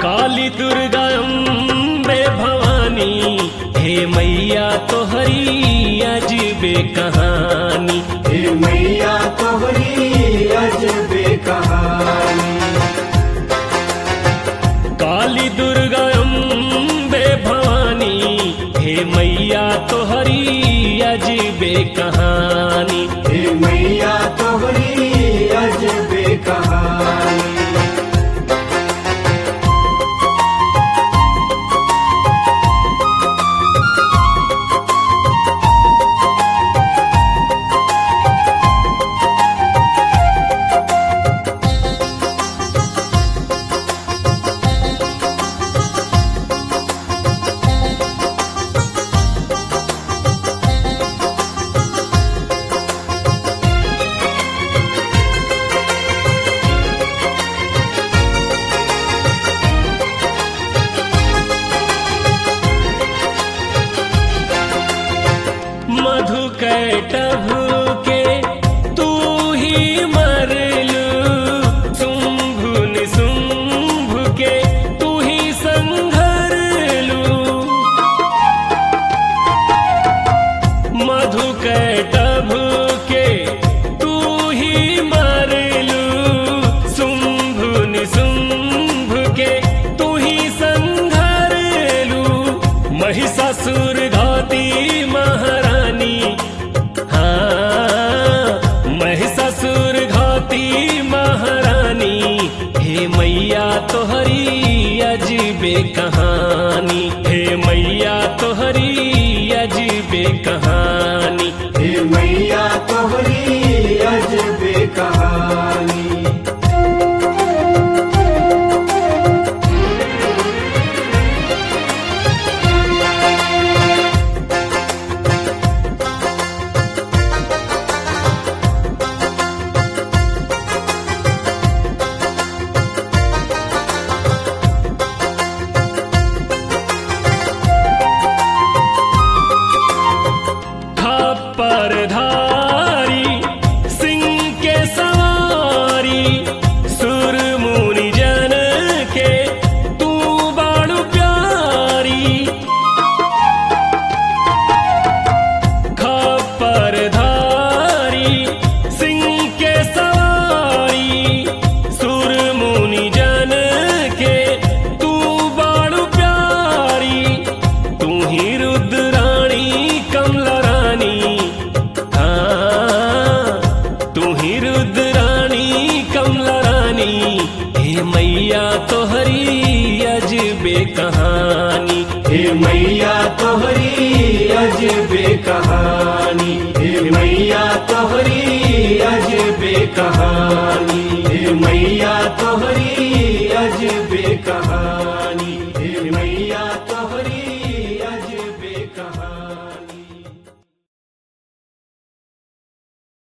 काली दुर्गा अम्बे भवानी, हे मैया तोहरी अजबे कहानी। हे मैया तोहरी अजबे कहानी। काली दुर्गा अम्बे भवानी, हे मैया तोहरी अजबे कहानी। हे मैया तोहरी अजबे कहानी। मधु कैटभ के तू ही मरलू, शुंभ निशुंभ के तू ही संघरलू। मधु कैटभ के तू ही मरलू, शुंभ निशुंभ के तू ही संघरलू। महिषासुर घाती महारानी, महिषासुर घाती महारानी, हे मैया तोहरी अजबे कहानी। हे मैया तोहरी अजबे कहानी। हे मैया तोहरी अजबे कहानी। परधारी सिंह के सवारी, सुर मुनि जन के तू बाणु प्यारी। खप्परधारी सिंह के सवारी, सुर मुनि जन के तू बाणु प्यारी। तू ही रुद्राणी कमला रानी, तू ही रुद्राणी कमला रानी, हे मैया तोहरी अजबे कहानी। हे मैया तोहरी अजबे कहानी। हे मैया तोहरी अजबे कहानी। हे मैया तोहरी अजबे